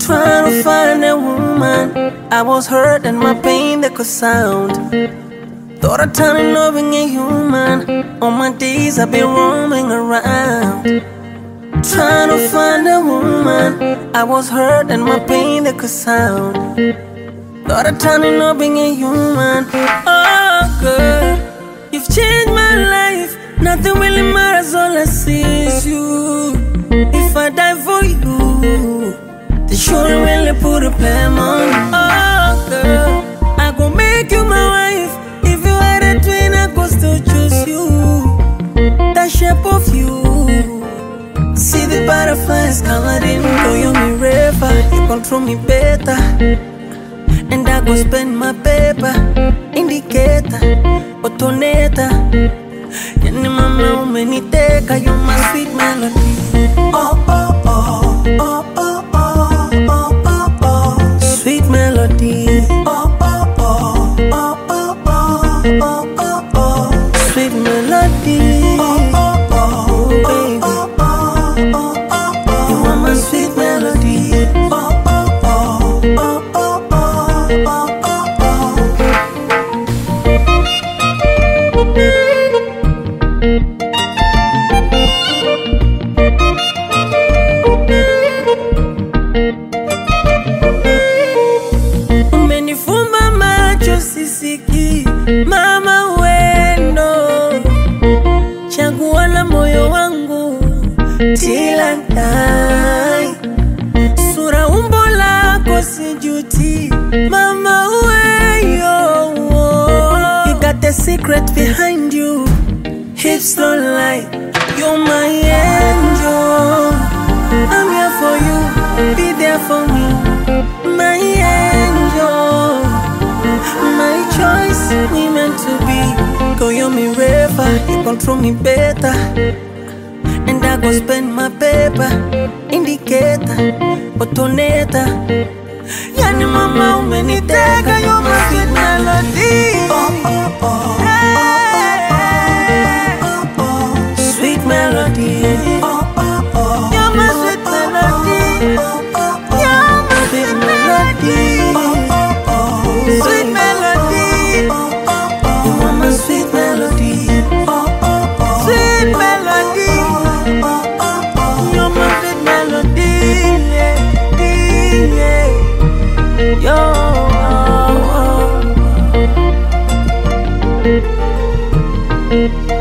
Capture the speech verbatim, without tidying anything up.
Trying to find a woman. I was hurt and my pain that could sound. Thought of turning up being a human. All my days I've been roaming around. Trying to find a woman. I was hurt and my pain that could sound. Thought of turning up being a human. Oh girl, you've changed my life. Nothing really matters, all I see is you. If I die for you, they shouldn't really put a plan on you. Oh girl, I gon' make you my wife. If you had a twin, I could still choose you. That shape of you. See the butterflies colored in. Go you me river, you control me better. And I go spend my paper. Indicator, otoneta. Yani mama umeniteka, you're my sweet melody. Oh oh oh, oh oh oh, oh oh oh, sweet melody. Oh oh oh, oh oh oh, oh oh oh, sweet melody. Oh oh oh, baby. Oh oh oh, oh oh, you are my sweet melody. Oh oh oh, oh oh oh, oh oh oh. Umenifumba macho sisiki, mama wendo, chagua la moyo wangu till I die. Sura umbo lako sijuti, mama weyo. You got the secret behind you, hips don't lie. You're my angel. I'm here for you, be there for me. My angel, my choice, we meant to be. Go you me river, you control me better. And I go spend my paper. Indicator, otoneta. Yani mama umeniteka, you're my sweet melody. Oh oh oh, hey, oh oh oh, sweet melody. Oh oh oh, you're my sweet melody. Oh oh oh, you're my sweet melody. Oh oh oh, sweet melody. Oh oh oh, you are my sweet melody. Oh oh oh, sweet melody. Oh oh oh, you're my sweet melody. Yeah, yeah. Yo, oh, oh.